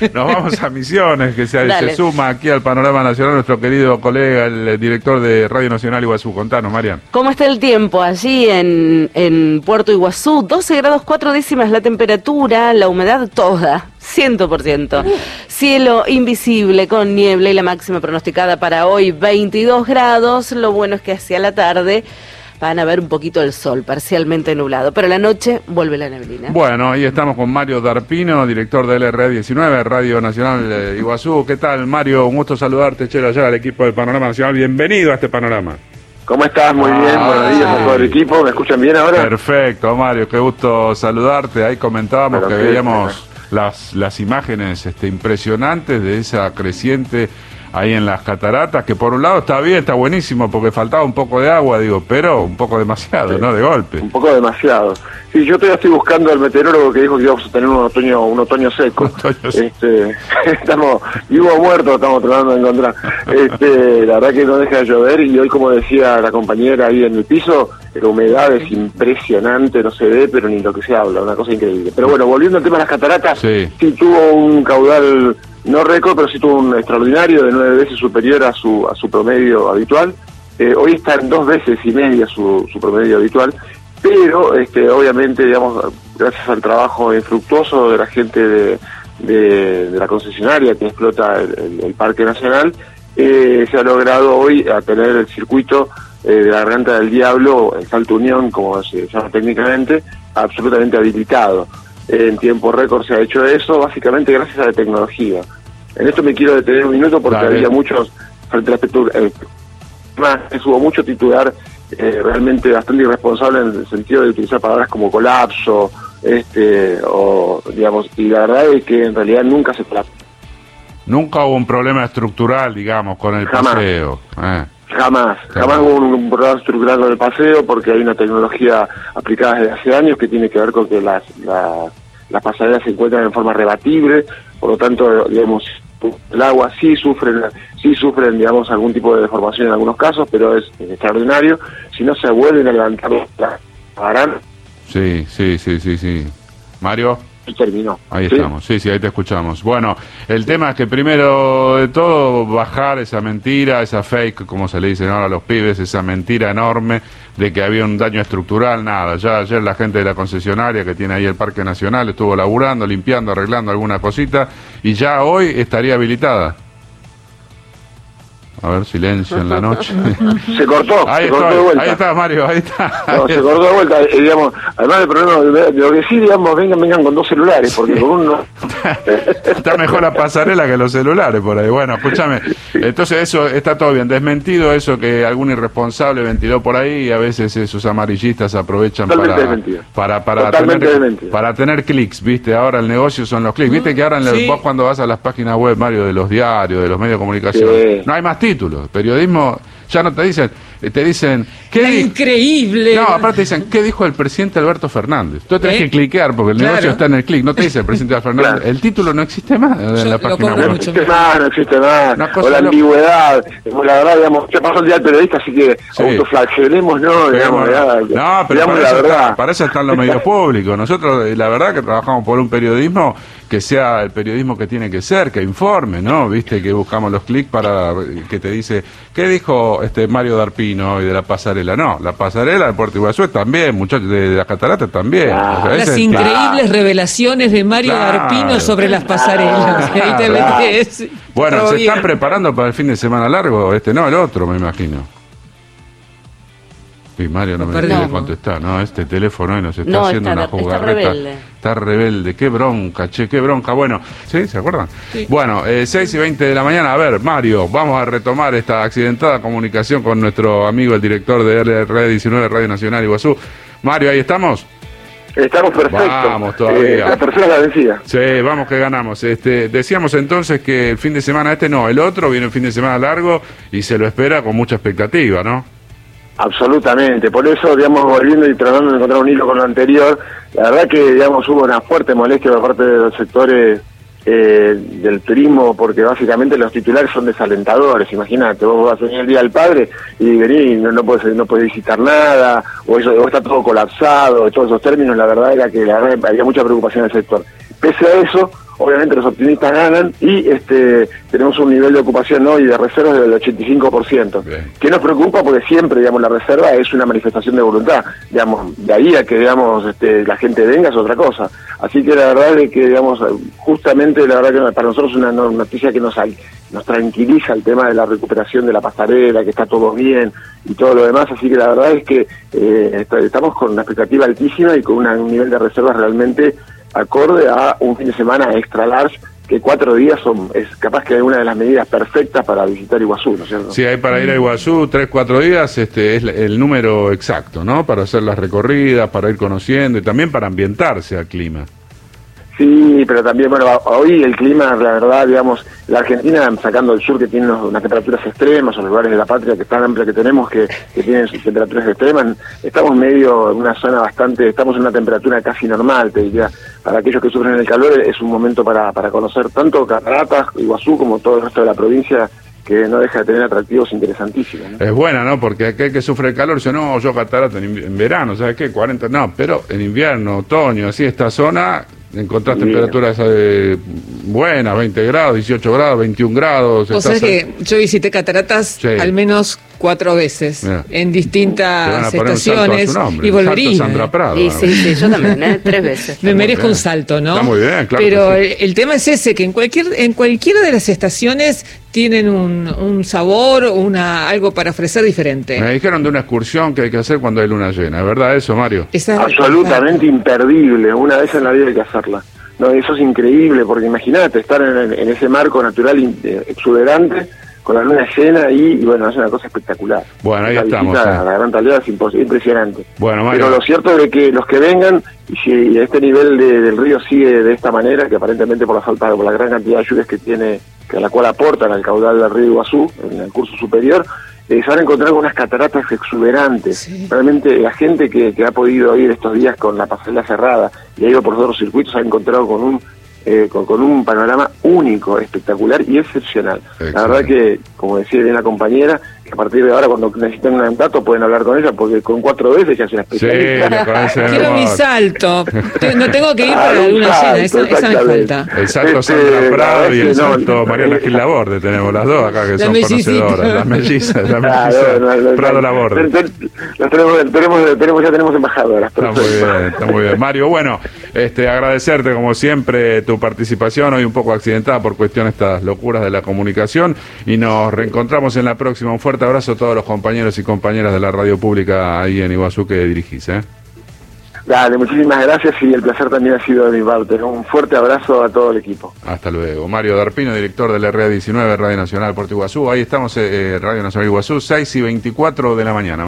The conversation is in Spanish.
Nos vamos a Misiones, que se suma aquí al panorama nacional nuestro querido colega, el director de Radio Nacional Iguazú. Contanos, Marian. ¿Cómo está el tiempo allí en Puerto Iguazú? 12 grados 4 décimas la temperatura, la humedad toda, 100%. Cielo invisible con niebla y la máxima pronosticada para hoy 22 grados. Lo bueno es que hacia la tarde van a ver un poquito el sol, parcialmente nublado, pero la noche vuelve la neblina. Bueno, ahí estamos con Mario Darpino, director de LRA19, Radio Nacional Iguazú. ¿Qué tal, Mario? Un gusto saludarte, Chelo, allá al equipo del Panorama Nacional. Bienvenido a este panorama. ¿Cómo estás? Muy bien, buenos días a todo el equipo. ¿Me escuchan bien ahora? Perfecto, Mario, qué gusto saludarte. Ahí comentábamos que veíamos las imágenes impresionantes de esa creciente ahí en las cataratas, que por un lado está bien, está buenísimo, porque faltaba un poco de agua, pero un poco demasiado, ¿no? De golpe. Un poco demasiado. Sí, yo todavía estoy buscando al meteorólogo que dijo que íbamos a tener un otoño seco. Estamos vivo o muerto, estamos tratando de encontrar. La verdad que no deja de llover, y hoy, como decía la compañera ahí en el piso, la humedad es impresionante, no se ve, pero ni lo que se habla, una cosa increíble. Pero bueno, volviendo al tema de las cataratas, sí tuvo un caudal no récord, pero sí tuvo un extraordinario de 9 veces superior a su promedio habitual. Hoy está en 2 veces y media su promedio habitual, pero obviamente, digamos, gracias al trabajo infructuoso de la gente de la concesionaria que explota el Parque Nacional, se ha logrado hoy a tener el circuito de la Garganta del Diablo, el Salto Unión, como se llama técnicamente, absolutamente habilitado. En tiempo récord se ha hecho eso, básicamente gracias a la tecnología. En esto me quiero detener un minuto porque había muchos, frente al aspecto, hubo mucho titular realmente bastante irresponsable en el sentido de utilizar palabras como colapso, digamos, y la verdad es que en realidad nunca se colapsó. Nunca hubo un problema estructural, digamos, con el paseo. Jamás hubo un problema estructural con el paseo, porque hay una tecnología aplicada desde hace años que tiene que ver con que las pasarelas se encuentran en forma rebatible, por lo tanto, digamos, el agua sí sufren, digamos, algún tipo de deformación en algunos casos, pero es extraordinario. Si no se vuelven a levantar la harán. Sí. Mario. Y terminó. Ahí estamos, sí, ahí te escuchamos. Bueno, el tema es que primero de todo bajar esa mentira, esa fake, como se le dicen ahora a los pibes, esa mentira enorme de que había un daño estructural, nada. Ya ayer la gente de la concesionaria que tiene ahí el Parque Nacional estuvo laburando, limpiando, arreglando alguna cosita, y ya hoy estaría habilitada. A ver, silencio en la noche. Se cortó, ahí se cortó de vuelta. Ahí está, Mario, ahí está. No, se cortó de vuelta, digamos, además del problema de lo que sí, digamos, vengan con 2 celulares, porque con uno... Está mejor la pasarela que los celulares por ahí. Bueno, escúchame, entonces eso está todo bien, desmentido eso que algún irresponsable ventiló por ahí, y a veces esos amarillistas aprovechan para tener clics, ¿viste? Ahora el negocio son los clics, ¿viste? Que ahora vos cuando vas a las páginas web, Mario, de los diarios, de los medios de comunicación, no hay más títulos. Periodismo ya no te dicen ¿qué increíble. No, aparte dicen ¿qué dijo el presidente Alberto Fernández? Tú tenés que cliquear porque el negocio está en el clic, no te dice el presidente Fernández. El título no existe más en la página web. No existe más. O la ambigüedad. La verdad, digamos, ya pasó el día del periodista, así que autoflagelemos, ¿no? Digamos, pero para eso están los medios públicos. Nosotros, la verdad, que trabajamos por un periodismo que sea el periodismo que tiene que ser, que informe, ¿no? Viste que buscamos los clics para que te dice, ¿qué dijo Mario Darpino hoy de la pasarela? No, la pasarela de Puerto Iguazú también, muchachos, de las cataratas también. Las increíbles revelaciones de Mario Darpino sobre las pasarelas. Ahí te metes. Bueno, se están preparando para el fin de semana largo, no, el otro, me imagino. Sí, Mario no me quiere contestar, ¿no? Este teléfono nos está haciendo una jugarreta. Está rebelde, qué bronca, qué bronca. Bueno, ¿sí? ¿Se acuerdan? Sí. Bueno, 6:20 de la mañana. A ver, Mario, vamos a retomar esta accidentada comunicación con nuestro amigo, el director de LRA19, Radio Nacional Iguazú. Mario, ¿ahí estamos? Estamos perfectos. Vamos todavía. La tercera la vencida. Sí, vamos que ganamos. Decíamos entonces que el fin de semana el otro, viene un fin de semana largo y se lo espera con mucha expectativa, ¿no? Absolutamente, por eso, digamos, volviendo y tratando de encontrar un hilo con lo anterior, la verdad que, digamos, hubo una fuerte molestia por parte de los sectores del turismo, porque básicamente los titulares son desalentadores. Imagínate, vos vas a venir el Día del Padre y venís, no podés visitar nada, o está todo colapsado, todos esos términos. La verdad era que había mucha preocupación en el sector. Pese a eso, obviamente los optimistas ganan y tenemos un nivel de ocupación hoy de reservas del 85%. Bien. ¿Qué nos preocupa? Porque siempre, digamos, la reserva es una manifestación de voluntad. Digamos, de ahí a que, digamos, la gente venga es otra cosa. Así que la verdad es que, digamos, justamente, la verdad que para nosotros es una noticia que nos tranquiliza el tema de la recuperación de la pasarela, que está todo bien y todo lo demás. Así que la verdad es que estamos con una expectativa altísima y con un nivel de reservas realmente acorde a un fin de semana extra large, que 4 días es capaz que es una de las medidas perfectas para visitar Iguazú, ¿no es cierto? Sí, hay para ir a Iguazú 3-4 días, es el número exacto, ¿no? Para hacer las recorridas, para ir conociendo y también para ambientarse al clima. Sí, pero también, bueno, hoy el clima, la verdad, digamos, la Argentina, sacando el sur que tiene unas temperaturas extremas, o los lugares de la patria que tan amplia que tenemos, que tienen sus temperaturas extremas, estamos medio en una zona estamos en una temperatura casi normal, te diría. Para aquellos que sufren el calor es un momento para conocer tanto Cataratas, Iguazú, como todo el resto de la provincia, que no deja de tener atractivos interesantísimos, ¿no? Es buena, ¿no? Porque aquel que sufre el calor dice, no, yo Catarata en verano, ¿sabes qué? 40, no, pero en invierno, otoño, así esta zona encontrás temperaturas buenas, 20 grados, 18 grados, 21 grados. O sea que yo visité Cataratas al menos 4 veces, en distintas estaciones, y volvería. Sandra Prado, y sí, yo también, 3 veces. Me merezco un salto, ¿no? Está muy bien, claro. Pero el tema es ese, que en cualquiera de las estaciones tienen un sabor, algo para ofrecer diferente. Me dijeron de una excursión que hay que hacer cuando hay luna llena, ¿es verdad eso, Mario? Absolutamente imperdible, una vez en la vida hay que hacerla. No, eso es increíble, porque imagínate estar en ese marco natural exuberante, con la luna llena y bueno, es una cosa espectacular. Bueno, ahí estamos. La Gran Talea es impresionante. Bueno, Mario. Pero lo cierto es que los que vengan, y si este nivel del río sigue de esta manera, que aparentemente por la gran cantidad de lluvias que tiene, que a la cual aportan al caudal del río Iguazú, en el curso superior, se van a encontrar con unas cataratas exuberantes. Sí. Realmente la gente que ha podido ir estos días con la pasarela cerrada y ha ido por otros circuitos, ha encontrado con un panorama único, espectacular y excepcional. Excelente. La verdad que, como decía bien la compañera, que a partir de ahora cuando necesiten un dato pueden hablar con ella, porque con 4 veces ya se la especialista. Sí, quiero mi salto. No tengo que ir para la luna llena, esa me falta. El salto Sandra Prado y el salto Mariana Gil Laborde, tenemos las dos acá que son conocedoras. Las mellizas, Prado Laborde. Ya tenemos embajadoras. Está muy bien. Mario, bueno, agradecerte como siempre tu participación, hoy un poco accidentada por cuestiones de estas locuras de la comunicación, y nos reencontramos en la próxima. Un fuerte abrazo a todos los compañeros y compañeras de la radio pública ahí en Iguazú que dirigís. Dale, muchísimas gracias y el placer también ha sido de mi parte. Un fuerte abrazo a todo el equipo. Hasta luego. Mario Darpino, director del RA19, Radio Nacional Puerto Iguazú. Ahí estamos, Radio Nacional Iguazú, 6:24 de la mañana.